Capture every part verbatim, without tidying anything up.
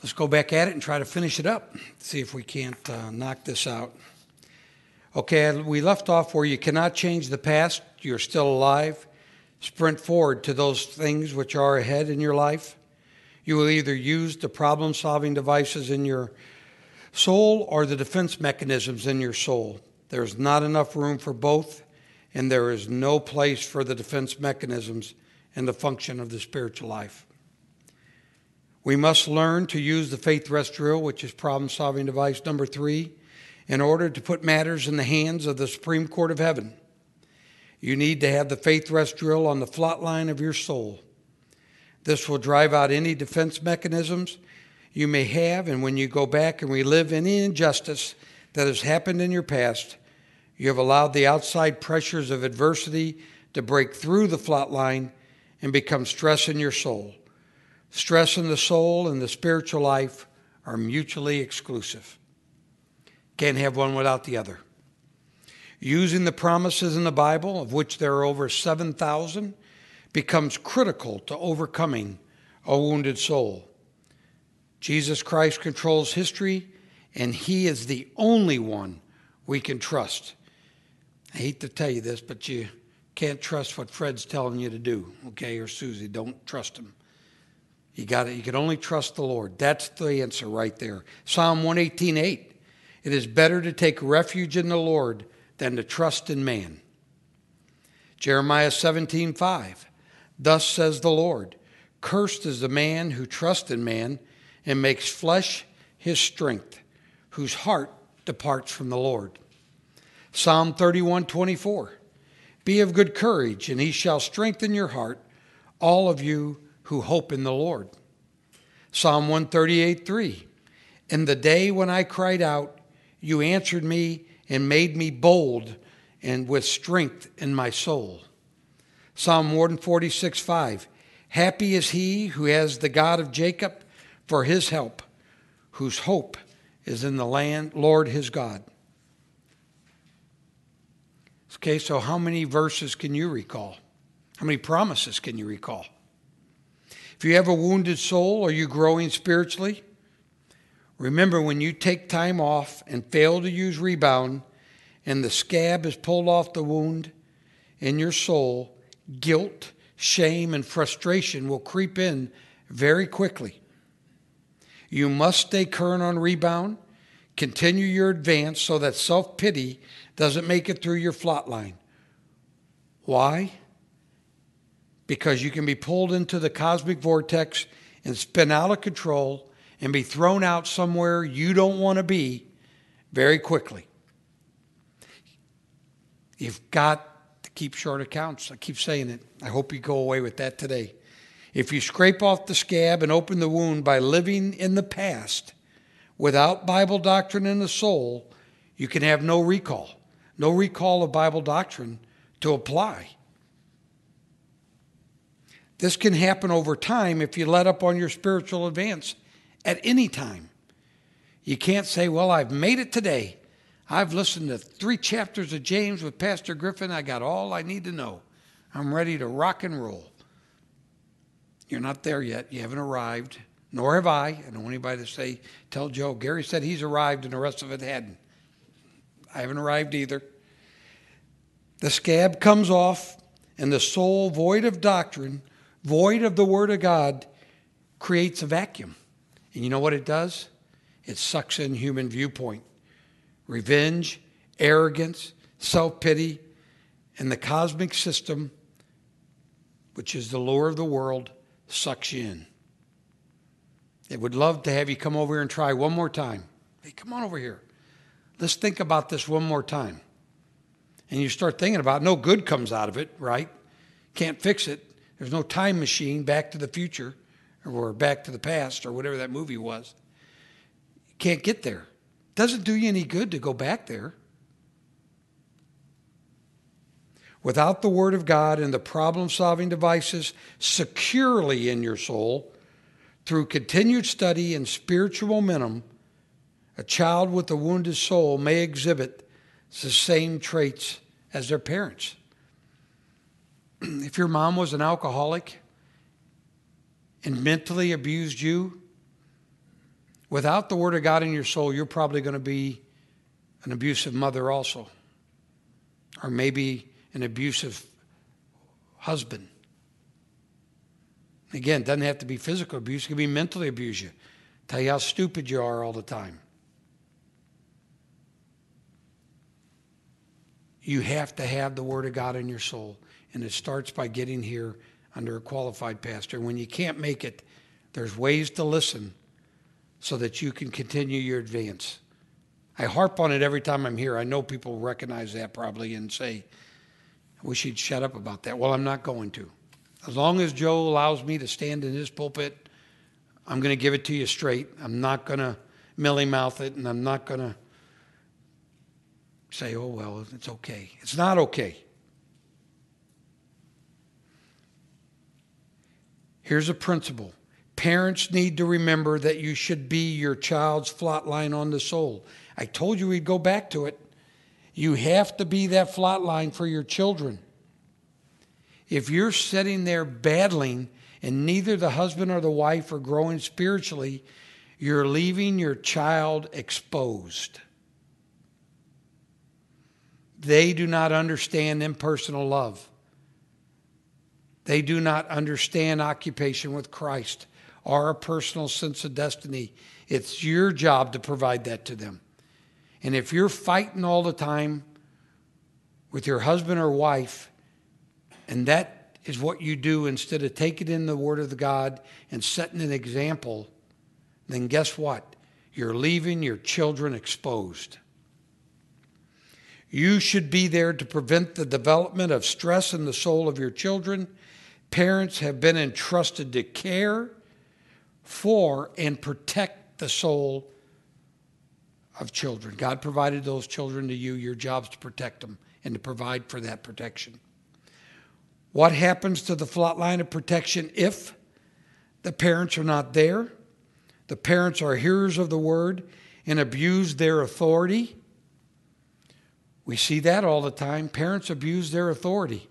Let's go back at it and try to finish it up. See if we can't uh, knock this out. Okay, we left off where you cannot change the past. You're still alive. Sprint forward to those things which are ahead in your life. You will either use the problem-solving devices in your soul or the defense mechanisms in your soul. There's not enough room for both, and there is no place for the defense mechanisms in the function of the spiritual life. We must learn to use the faith rest drill, which is problem-solving device number three, in order to put matters in the hands of the Supreme Court of Heaven. You need to have the faith rest drill on the flat line of your soul. This will drive out any defense mechanisms you may have, and when you go back and relive any injustice that has happened in your past, you have allowed the outside pressures of adversity to break through the flat line and become stress in your soul. Stress in the soul and the spiritual life are mutually exclusive. Can't have one without the other. Using the promises in the Bible, of which there are over seven thousand, becomes critical to overcoming a wounded soul. Jesus Christ controls history, and he is the only one we can trust. I hate to tell you this, but you can't trust what Fred's telling you to do, okay, or Susie. Don't trust him. You got it. You can only trust the Lord. That's the answer right there. Psalm one eighteen eight. It is better to take refuge in the Lord than to trust in man. Jeremiah seventeen five. Thus says the Lord, cursed is the man who trusts in man and makes flesh his strength, whose heart departs from the Lord. Psalm thirty-one twenty-four. Be of good courage, and he shall strengthen your heart, all of you who hope in the Lord. Psalm one thirty-eight three. In the day when I cried out, you answered me and made me bold and with strength in my soul. Psalm one forty-six five. Happy is he who has the God of Jacob for his help, whose hope is in the land, Lord his God. Okay, so how many verses can you recall? How many promises can you recall? If you have a wounded soul, are you growing spiritually? Remember, when you take time off and fail to use rebound, and the scab is pulled off the wound in your soul, guilt, shame, and frustration will creep in very quickly. You must stay current on rebound, continue your advance so that self-pity doesn't make it through your flat line. Why? Because you can be pulled into the cosmic vortex and spin out of control and be thrown out somewhere you don't want to be very quickly. You've got to keep short accounts. I keep saying it. I hope you go away with that today. If you scrape off the scab and open the wound by living in the past without Bible doctrine in the soul, you can have no recall. No recall of Bible doctrine to apply. This can happen over time if you let up on your spiritual advance at any time. You can't say, well, I've made it today. I've listened to three chapters of James with Pastor Griffin. I got all I need to know. I'm ready to rock and roll. You're not there yet. You haven't arrived, nor have I. I don't want anybody to say, tell Joe, Gary said he's arrived and the rest of it hadn't. I haven't arrived either. The scab comes off, and the soul, void of doctrine, void of the Word of God, creates a vacuum. And you know what it does? It sucks in human viewpoint. Revenge, arrogance, self-pity, and the cosmic system, which is the lure of the world, sucks you in. It would love to have you come over here and try one more time. Hey, come on over here. Let's think about this one more time. And you start thinking about it, no good comes out of it, right? Can't fix it. There's no time machine, Back to the Future, or Back to the Past, or whatever that movie was. You can't get there. Doesn't do you any good to go back there. Without the Word of God and the problem-solving devices securely in your soul, through continued study and spiritual momentum, a child with a wounded soul may exhibit the same traits as their parents. If your mom was an alcoholic and mentally abused you, Without the Word of God in your soul, you're probably going to be an abusive mother also. Or maybe an abusive husband. Again, it doesn't have to be physical abuse. It can be mentally abuse you. Tell you how stupid you are all the time. You have to have the Word of God in your soul. And it starts by getting here under a qualified pastor. When you can't make it, there's ways to listen so that you can continue your advance. I harp on it every time I'm here. I know people recognize that probably and say, I wish he'd shut up about that. Well, I'm not going to. As long as Joe allows me to stand in his pulpit, I'm going to give it to you straight. I'm not going to mealy-mouth it, and I'm not going to say, oh, well, it's okay. It's not okay. Here's a principle. Parents need to remember that you should be your child's flat line on the soul. I told you we'd go back to it. You have to be that flat line for your children. If you're sitting there battling and neither the husband or the wife are growing spiritually, you're leaving your child exposed. They do not understand impersonal love. They do not understand occupation with Christ or a personal sense of destiny. It's your job to provide that to them. And if you're fighting all the time with your husband or wife, and that is what you do instead of taking in the Word of God and setting an example, then guess what? You're leaving your children exposed. You should be there to prevent the development of stress in the soul of your children. Parents have been entrusted to care for and protect the soul of children. God provided those children to you. Your job's to protect them and to provide for that protection. What happens to the flat line of protection if the parents are not there? The parents are hearers of the word and abuse their authority. We see that all the time. Parents abuse their authority.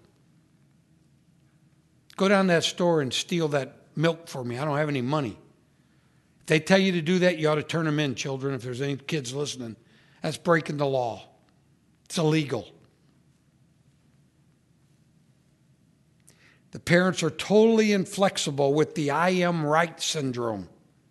Go down to that store and steal that milk for me. I don't have any money. If they tell you to do that, you ought to turn them in, children, if there's any kids listening. That's breaking the law. It's illegal. The parents are totally inflexible with the I am right syndrome.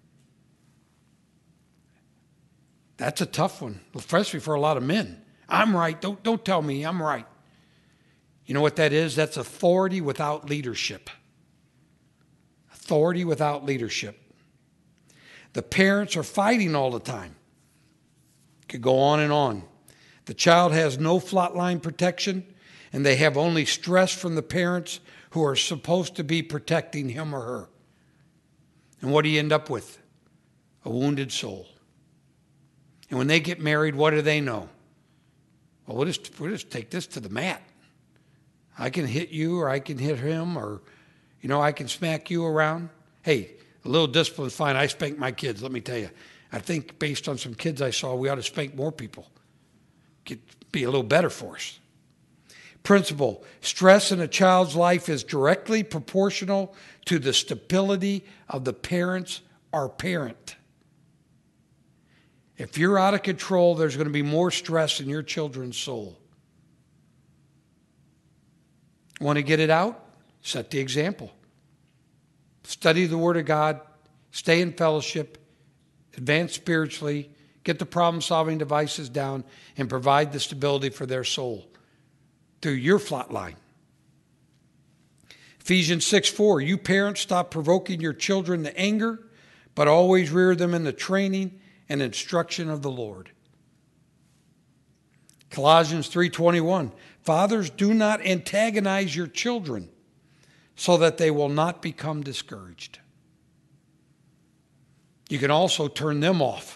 That's a tough one, especially for a lot of men. I'm right. Don't, don't tell me I'm right. You know what that is? That's authority without leadership. Authority without leadership. The parents are fighting all the time. Could go on and on. The child has no flatline protection, and they have only stress from the parents who are supposed to be protecting him or her. And what do you end up with? A wounded soul. And when they get married, what do they know? Well, we'll just, we'll just take this to the mat. I can hit you, or I can hit him, or, you know, I can smack you around. Hey, a little discipline is fine. I spank my kids, let me tell you. I think based on some kids I saw, we ought to spank more people. Get, be a little better for us. Principle, stress in a child's life is directly proportional to the stability of the parents or parent. If you're out of control, there's going to be more stress in your children's soul. Want to get it out? Set the example. Study the Word of God, stay in fellowship, advance spiritually, get the problem-solving devices down, and provide the stability for their soul through your flat line. Ephesians six four, you parents stop provoking your children to anger, but always rear them in the training and instruction of the Lord. Colossians three twenty-one, fathers, do not antagonize your children so that they will not become discouraged. You can also turn them off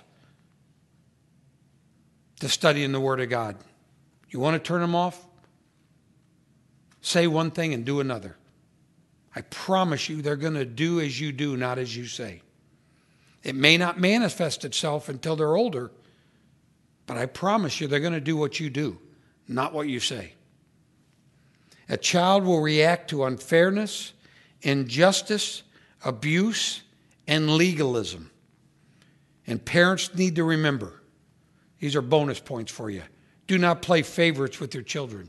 to studying the Word of God. You want to turn them off? Say one thing and do another. I promise you they're going to do as you do, not as you say. It may not manifest itself until they're older, but I promise you they're going to do what you do, not what you say. A child will react to unfairness, injustice, abuse, and legalism. And parents need to remember, these are bonus points for you. Do not play favorites with your children.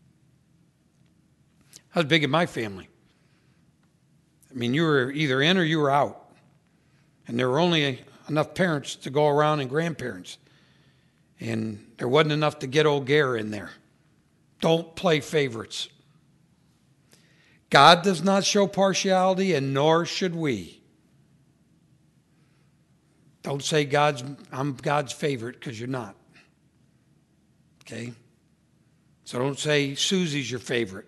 I was big in my family. I mean, you were either in or you were out. And there were only enough parents to go around and grandparents. And there wasn't enough to get old Gare in there. Don't play favorites. God does not show partiality, and nor should we. Don't say God's I'm God's favorite, because you're not. Okay? So don't say Susie's your favorite.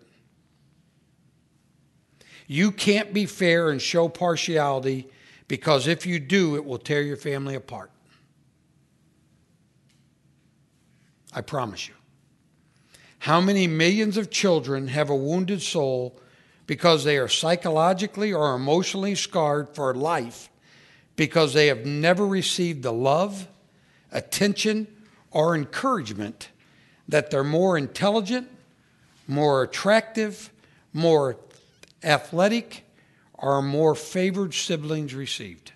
You can't be fair and show partiality, because if you do, it will tear your family apart. I promise you. How many millions of children have a wounded soul because they are psychologically or emotionally scarred for life because they have never received the love, attention, or encouragement that they're more intelligent, more attractive, more athletic, or more favored siblings received?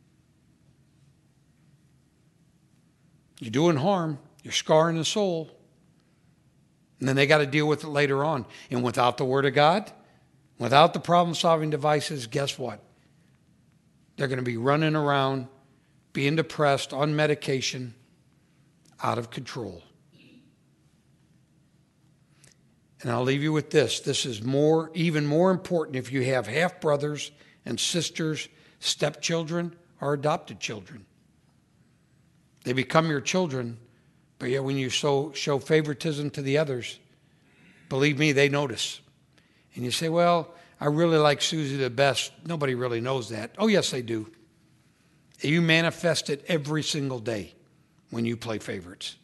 You're doing harm. You're scarring the soul. And then they got to deal with it later on. And without the Word of God, without the problem-solving devices, guess what? They're going to be running around, being depressed, on medication, out of control. And I'll leave you with this. This is more, even more important if you have half-brothers and sisters, stepchildren, or adopted children. They become your children, but yet when you show, show favoritism to the others, believe me, they notice. And you say, well, I really like Susie the best. Nobody really knows that. Oh, yes, they do. You manifest it every single day when you play favorites.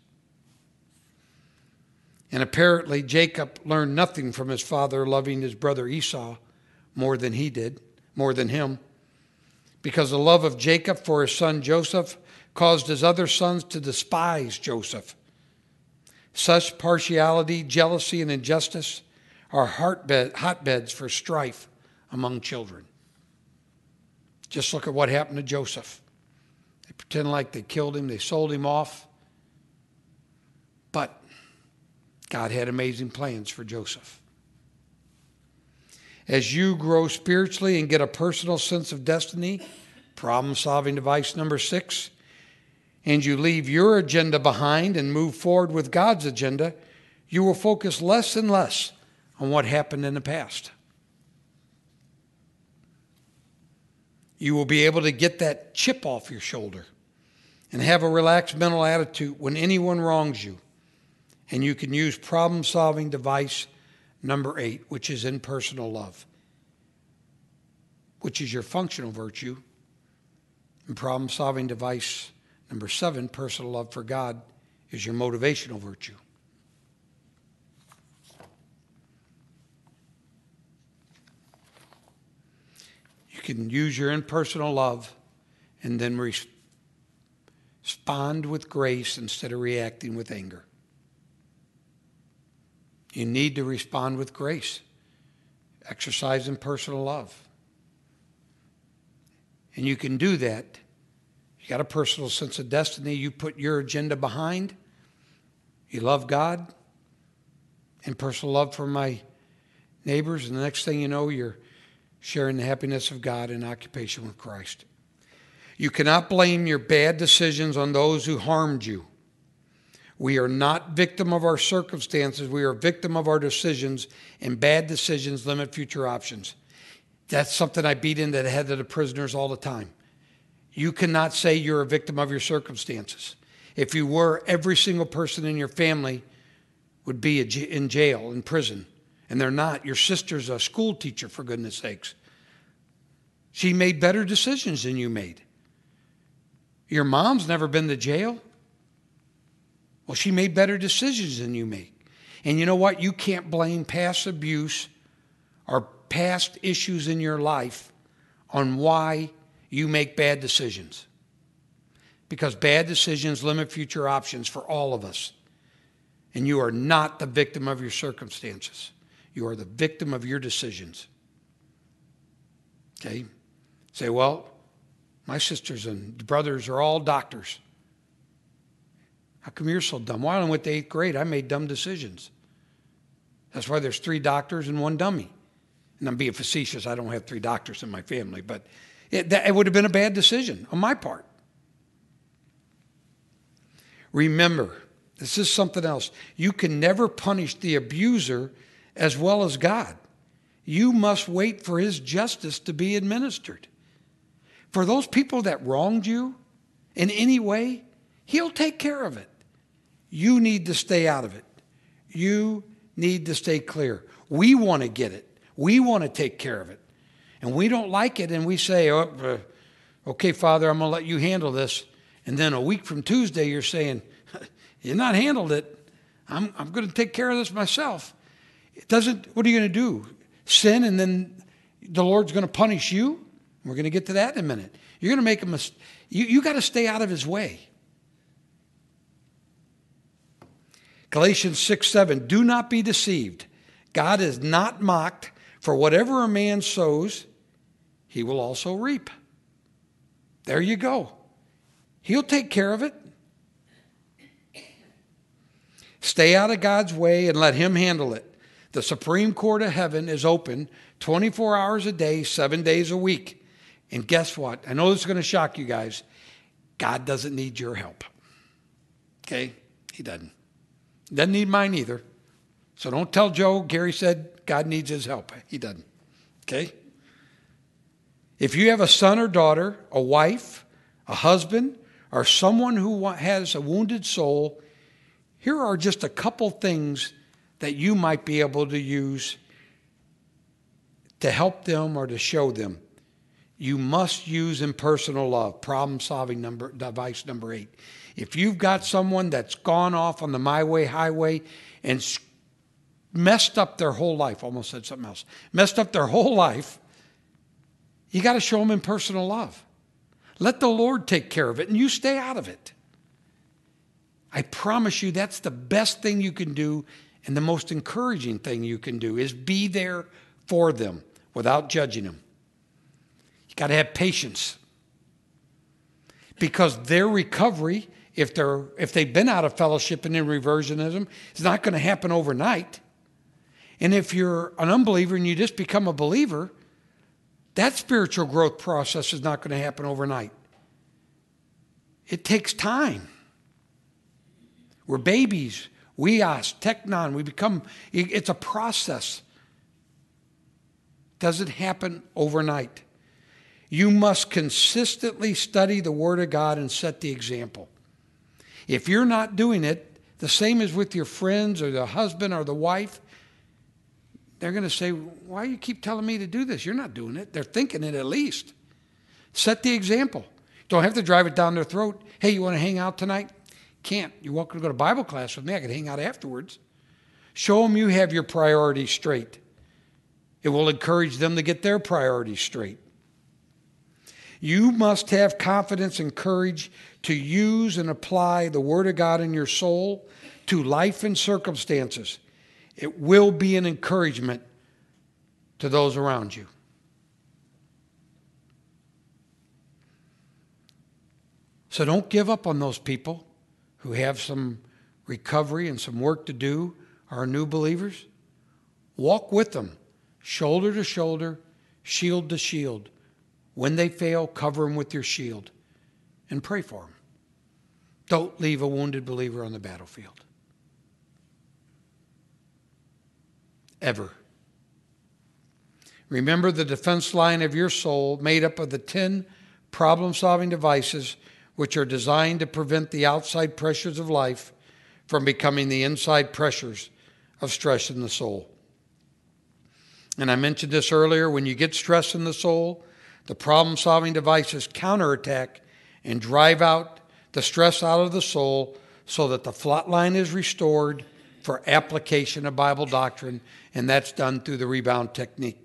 And apparently, Jacob learned nothing from his father loving his brother Esau more than he did, more than him, because the love of Jacob for his son Joseph caused his other sons to despise Joseph. Such partiality, jealousy, and injustice are hotbed, hotbeds for strife among children. Just look at what happened to Joseph. They pretend like they killed him, they sold him off. But God had amazing plans for Joseph. As you grow spiritually and get a personal sense of destiny, problem-solving device number six, and you leave your agenda behind and move forward with God's agenda, you will focus less and less on what happened in the past. You will be able to get that chip off your shoulder and have a relaxed mental attitude when anyone wrongs you. And you can use problem-solving device number eight, which is impersonal love, which is your functional virtue. And problem-solving device number seven, personal love for God, is your motivational virtue. You can use your impersonal love and then re- respond with grace instead of reacting with anger. You need to respond with grace. Exercise impersonal love. And you can do that. You got a personal sense of destiny. You put your agenda behind. You love God and personal love for my neighbors. And the next thing you know, you're sharing the happiness of God in occupation with Christ. You cannot blame your bad decisions on those who harmed you. We are not victim of our circumstances. We are victim of our decisions, and bad decisions limit future options. That's something I beat into the head of the prisoners all the time. You cannot say you're a victim of your circumstances. If you were, every single person in your family would be in jail, in prison, and they're not. Your sister's a school teacher, for goodness sakes. She made better decisions than you made. Your mom's never been to jail. Well, she made better decisions than you made. And you know what? You can't blame past abuse or past issues in your life on why you make bad decisions. Because bad decisions limit future options for all of us. And you are not the victim of your circumstances. You are the victim of your decisions. Okay? Say, well, My sisters and brothers are all doctors. How come you're so dumb? Well, I went to eighth grade. I made dumb decisions. That's why there's three doctors and one dummy. And I'm being facetious. I don't have three doctors in my family. But it, that, it would have been a bad decision on my part. Remember, this is something else. You can never punish the abuser as well as God. You must wait for his justice to be administered. For those people that wronged you in any way, he'll take care of it. You need to stay out of it. You need to stay clear. We want to get it. We want to take care of it. And we don't like it, and we say, oh, uh, okay, Father, I'm going to let you handle this. And then a week from Tuesday, you're saying, you've not handled it. I'm, I'm going to take care of this myself. It doesn't, what are you going to do? Sin, and then the Lord's going to punish you? We're going to get to that in a minute. You're going to make a mistake. You, you got to stay out of his way. Galatians six seven, do not be deceived. God is not mocked, for whatever a man sows, he will also reap. There you go. He'll take care of it. Stay out of God's way and let him handle it. The Supreme Court of Heaven is open twenty-four hours a day, seven days a week. And guess what? I know this is going to shock you guys. God doesn't need your help. Okay? He doesn't. Doesn't need mine either. So don't tell Joe, Gary said God needs his help. He doesn't. Okay? If you have a son or daughter, a wife, a husband, or someone who has a wounded soul, here are just a couple things that you might be able to use to help them or to show them. You must use impersonal love, problem-solving number, device number eight. If you've got someone that's gone off on the my way highway and messed up their whole life, almost said something else, messed up their whole life, you got to show them impersonal love. Let the Lord take care of it, and you stay out of it. I promise you that's the best thing you can do, and the most encouraging thing you can do is be there for them without judging them. You got to have patience, because their recovery, if they're if they've been out of fellowship and in reversionism, is not going to happen overnight. And if you're an unbeliever and you just become a believer, that spiritual growth process is not going to happen overnight. It takes time. We're babies. Weos, teknon, we become, it's a process. Doesn't happen overnight. You must consistently study the Word of God and set the example. If you're not doing it, the same as with your friends or the husband or the wife, they're going to say, why do you keep telling me to do this? You're not doing it. They're thinking it at least. Set the example. Don't have to drive it down their throat. Hey, you want to hang out tonight? Can't. You're welcome to go to Bible class with me. I can hang out afterwards. Show them you have your priorities straight. It will encourage them to get their priorities straight. You must have confidence and courage to use and apply the Word of God in your soul to life and circumstances. It will be an encouragement to those around you. So don't give up on those people who have some recovery and some work to do, are new believers. Walk with them, shoulder to shoulder, shield to shield. When they fail, cover them with your shield and pray for them. Don't leave a wounded believer on the battlefield. Ever. Remember the defense line of your soul made up of the ten problem-solving devices which are designed to prevent the outside pressures of life from becoming the inside pressures of stress in the soul. And I mentioned this earlier, when you get stress in the soul, the problem-solving devices counterattack and drive out the stress out of the soul so that the flat line is restored for application of Bible doctrine, and that's done through the rebound technique.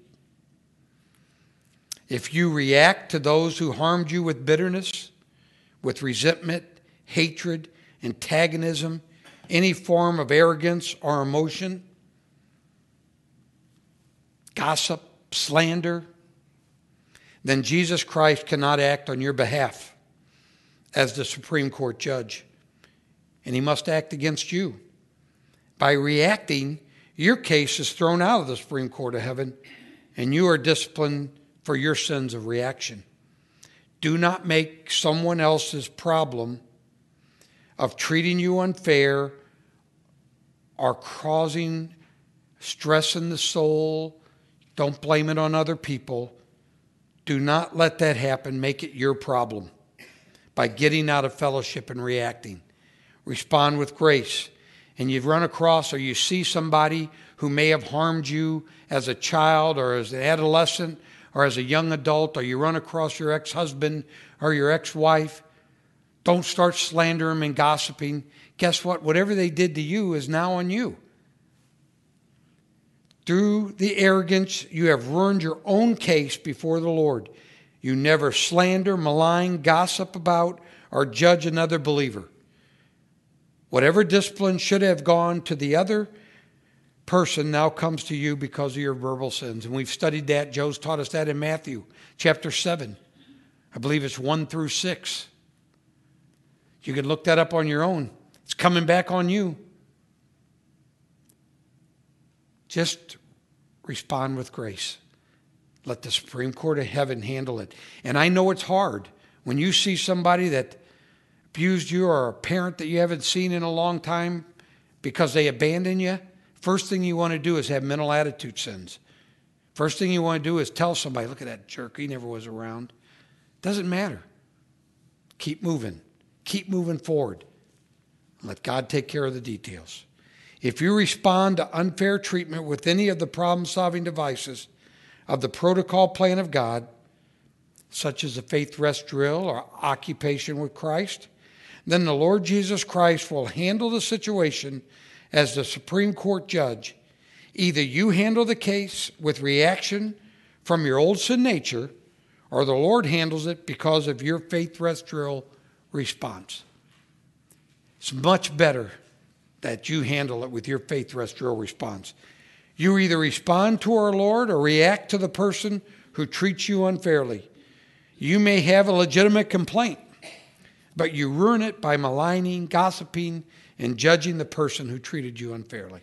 If you react to those who harmed you with bitterness, with resentment, hatred, antagonism, any form of arrogance or emotion, gossip, slander, then Jesus Christ cannot act on your behalf as the Supreme Court judge, and he must act against you. By reacting, your case is thrown out of the Supreme Court of heaven, and you are disciplined for your sins of reaction. Do not make someone else's problem of treating you unfair or causing stress in the soul. Don't blame it on other people. Do not let that happen. Make it your problem by getting out of fellowship and reacting. Respond with grace. And you've run across or you see somebody who may have harmed you as a child or as an adolescent or as a young adult, or you run across your ex-husband or your ex-wife, don't start slandering them and gossiping. Guess what? Whatever they did to you is now on you. Through the arrogance, you have ruined your own case before the Lord. You never slander, malign, gossip about, or judge another believer. Whatever discipline should have gone to the other person now comes to you because of your verbal sins. And we've studied that. Joe's taught us that in Matthew chapter seven. I believe it's one through six. You can look that up on your own. It's coming back on you. Just respond with grace. Let the Supreme Court of heaven handle it. And I know it's hard when you see somebody that abused you or a parent that you haven't seen in a long time because they abandon you. First thing you want to do is have mental attitude sins. First thing you want to do is tell somebody, look at that jerk, he never was around. Doesn't matter. Keep moving. Keep moving forward. Let God take care of the details. If you respond to unfair treatment with any of the problem-solving devices of the protocol plan of God, such as the faith rest drill or occupation with Christ, then the Lord Jesus Christ will handle the situation as the Supreme Court judge. Either you handle the case with reaction from your old sin nature, or the Lord handles it because of your faith rest drill response. It's much better that you handle it with your faith rest drill response. You either respond to our Lord or react to the person who treats you unfairly. You may have a legitimate complaint, but you ruin it by maligning, gossiping, and judging the person who treated you unfairly.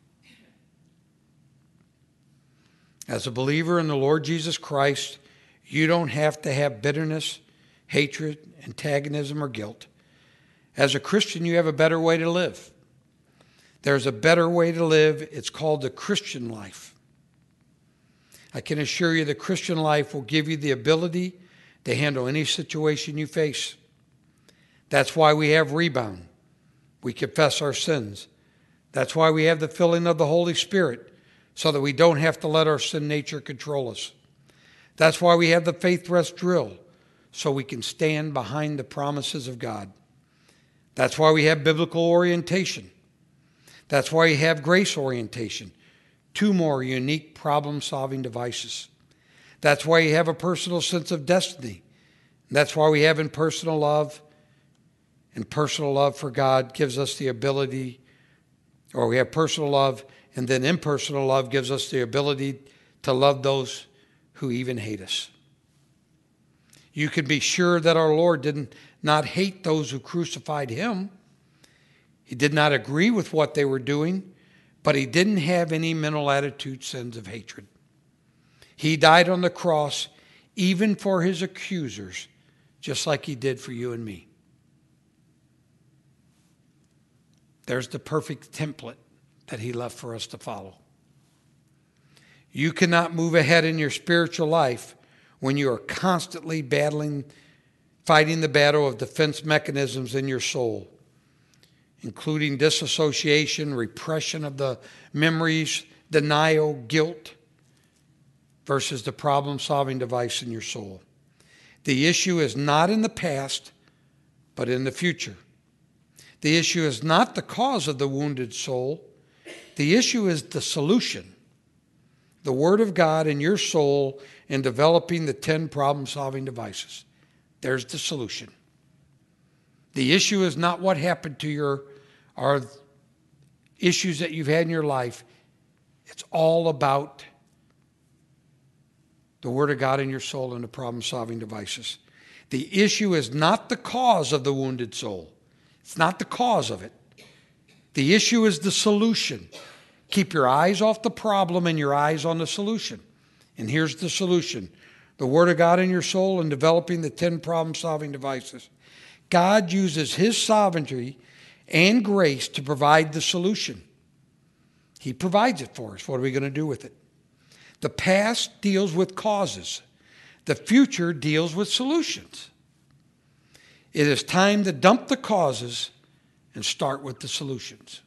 As a believer in the Lord Jesus Christ, you don't have to have bitterness, hatred, antagonism, or guilt. As a Christian, you have a better way to live. There's a better way to live. It's called the Christian life. I can assure you the Christian life will give you the ability to handle any situation you face. That's why we have rebound. We confess our sins. That's why we have the filling of the Holy Spirit, so that we don't have to let our sin nature control us. That's why we have the faith rest drill, so we can stand behind the promises of God. That's why we have biblical orientation. That's why we have grace orientation, two more unique problem-solving devices. That's why you have a personal sense of destiny. That's why we have impersonal love. And personal love for God gives us the ability, or we have personal love, and then impersonal love gives us the ability to love those who even hate us. You can be sure that our Lord did not hate those who crucified him. He did not agree with what they were doing, but he didn't have any mental attitude sins of hatred. He died on the cross even for his accusers, just like he did for you and me. There's the perfect template that he left for us to follow. You cannot move ahead in your spiritual life when you are constantly battling, fighting the battle of defense mechanisms in your soul, including disassociation, repression of the memories, denial, guilt, versus the problem-solving device in your soul. The issue is not in the past, but in the future. The issue is not the cause of the wounded soul. The issue is the solution. The Word of God in your soul in developing the ten problem-solving devices. There's the solution. The issue is not what happened to your, or issues that you've had in your life. It's all about the Word of God in your soul and the problem-solving devices. The issue is not the cause of the wounded soul. It's not the cause of it. The issue is the solution. Keep your eyes off the problem and your eyes on the solution. And here's the solution. The Word of God in your soul and developing the ten problem-solving devices. God uses His sovereignty and grace to provide the solution. He provides it for us. What are we going to do with it? The past deals with causes. The future deals with solutions. It is time to dump the causes and start with the solutions.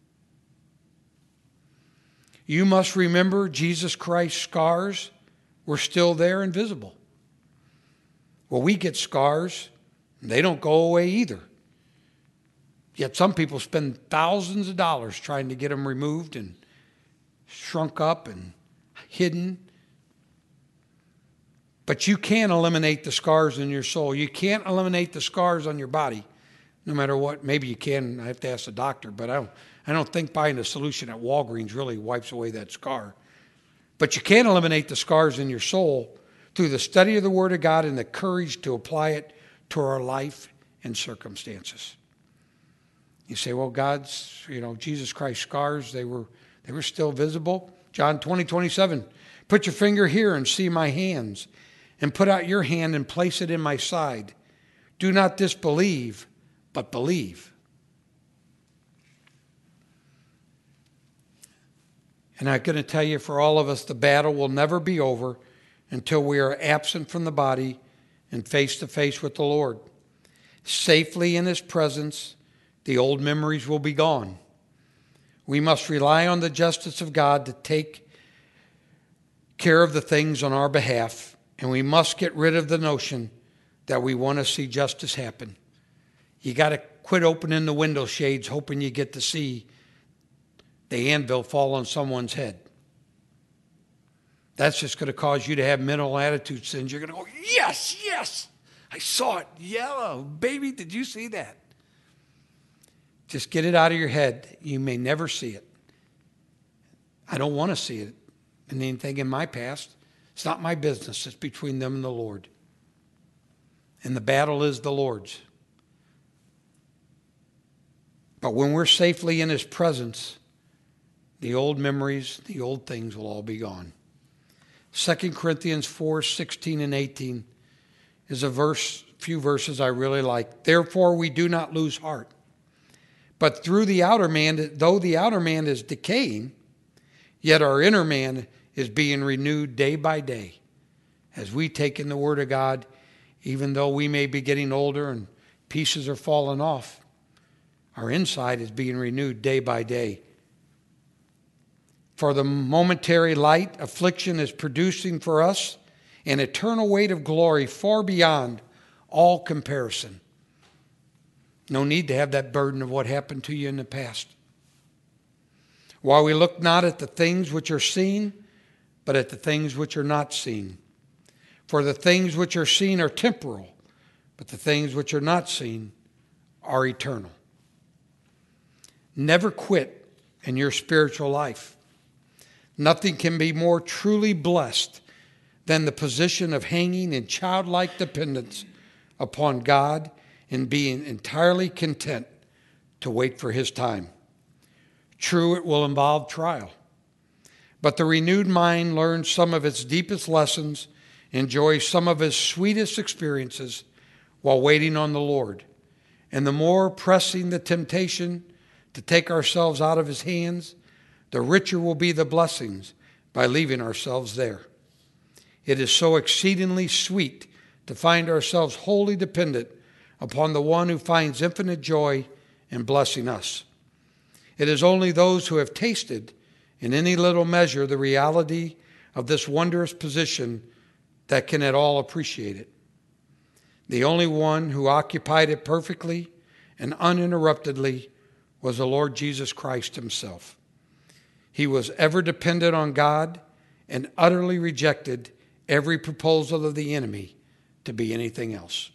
You must remember Jesus Christ's scars were still there and visible. Well, we get scars, and they don't go away either. Yet some people spend thousands of dollars trying to get them removed and shrunk up and hidden. But you can't eliminate the scars in your soul. You can't eliminate the scars on your body, no matter what. Maybe you can. I have to ask the doctor, but I don't, I don't think buying a solution at Walgreens really wipes away that scar. But you can eliminate the scars in your soul through the study of the Word of God and the courage to apply it to our life and circumstances. You say, well, God's, you know, Jesus Christ's scars, they were they were still visible. John twenty, twenty-seven, put your finger here and see my hands, and put out your hand and place it in my side. Do not disbelieve, but believe. And I'm going to tell you, for all of us, the battle will never be over until we are absent from the body and face to face with the Lord. Safely in His presence, the old memories will be gone. We must rely on the justice of God to take care of the things on our behalf, and we must get rid of the notion that we want to see justice happen. You got to quit opening the window shades hoping you get to see the anvil fall on someone's head. That's just going to cause you to have mental attitude sins. You're going to go, yes, yes, I saw it. Yellow, baby, did you see that? Just get it out of your head. You may never see it. I don't want to see it. And anything in my past, it's not my business. It's between them and the Lord. And the battle is the Lord's. But when we're safely in His presence, the old memories, the old things will all be gone. Second Corinthians four, sixteen and eighteen is a verse, few verses I really like. Therefore we do not lose heart. But through the outer man, though the outer man is decaying, yet our inner man is being renewed day by day. As we take in the Word of God, even though we may be getting older and pieces are falling off, our inside is being renewed day by day. For the momentary light affliction is producing for us an eternal weight of glory far beyond all comparison. No need to have that burden of what happened to you in the past. While we look not at the things which are seen, but at the things which are not seen. For the things which are seen are temporal, but the things which are not seen are eternal. Never quit in your spiritual life. Nothing can be more truly blessed than the position of hanging in childlike dependence upon God and being entirely content to wait for His time. True, it will involve trial, but the renewed mind learns some of its deepest lessons, enjoys some of its sweetest experiences while waiting on the Lord. And the more pressing the temptation to take ourselves out of His hands, the richer will be the blessings by leaving ourselves there. It is so exceedingly sweet to find ourselves wholly dependent upon the one who finds infinite joy in blessing us. It is only those who have tasted, in any little measure, the reality of this wondrous position that can at all appreciate it. The only one who occupied it perfectly and uninterruptedly was the Lord Jesus Christ Himself. He was ever dependent on God and utterly rejected every proposal of the enemy to be anything else.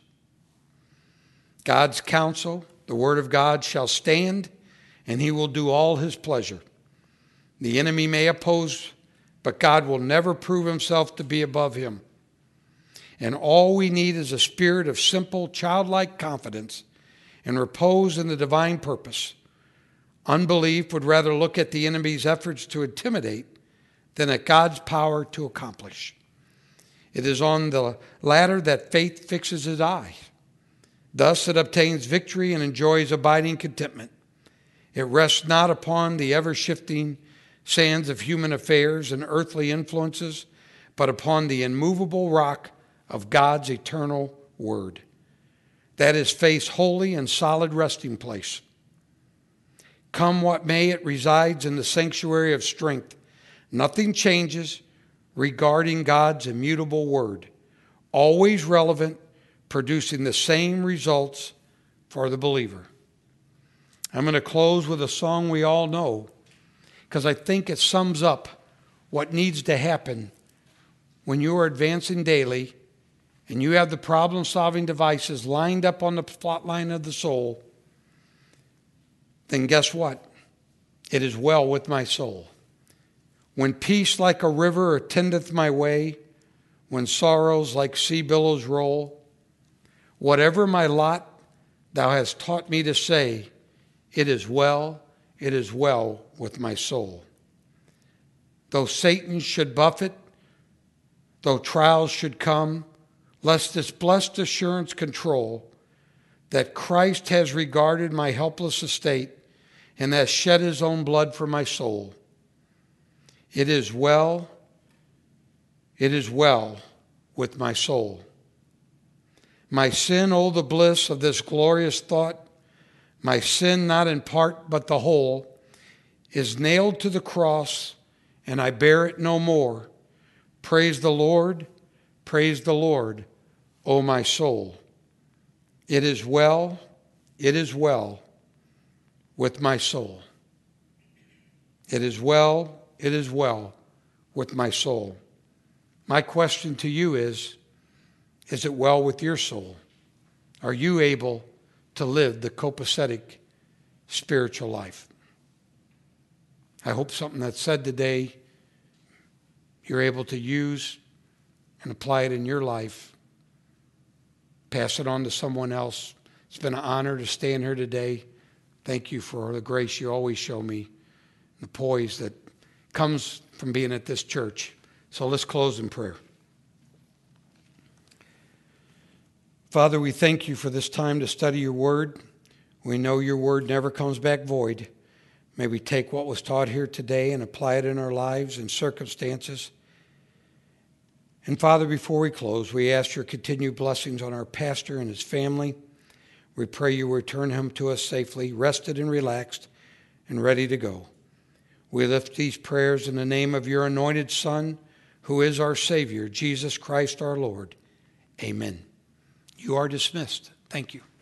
God's counsel, the Word of God, shall stand, and He will do all His pleasure. The enemy may oppose, but God will never prove himself to be above him. And all we need is a spirit of simple, childlike confidence and repose in the divine purpose. Unbelief would rather look at the enemy's efforts to intimidate than at God's power to accomplish. It is on the latter that faith fixes its eye. Thus it obtains victory and enjoys abiding contentment. It rests not upon the ever-shifting sands of human affairs and earthly influences, but upon the immovable rock of God's eternal word. That is faith's holy and solid resting place. Come what may, it resides in the sanctuary of strength. Nothing changes regarding God's immutable word, always relevant, producing the same results for the believer. I'm going to close with a song we all know, because I think it sums up what needs to happen when you are advancing daily and you have the problem-solving devices lined up on the plot line of the soul. Then guess what? It is well with my soul. When peace like a river attendeth my way, when sorrows like sea billows roll, whatever my lot, thou hast taught me to say, it is well, it is well with my soul. Though Satan should buffet, though trials should come, lest this blessed assurance control that Christ has regarded my helpless estate and has shed his own blood for my soul. It is well, it is well with my soul. My sin, oh, the bliss of this glorious thought, my sin not in part but the whole, is nailed to the cross, and I bear it no more. Praise the Lord, praise the Lord, O my soul. It is well, it is well with my soul. It is well, it is well with my soul. My question to you is, is it well with your soul? Are you able to live the copacetic spiritual life? I hope something that's said today you're able to use and apply it in your life. Pass it on to someone else. It's been an honor to stand here today. Thank you for the grace you always show me, the poise that comes from being at this church. So let's close in prayer. Father, we thank you for this time to study your word. We know your word never comes back void. May we take what was taught here today and apply it in our lives and circumstances. And Father, before we close, we ask your continued blessings on our pastor and his family. We pray you return him to us safely, rested and relaxed, and ready to go. We lift these prayers in the name of your anointed Son, who is our Savior, Jesus Christ our Lord. Amen. You are dismissed. Thank you.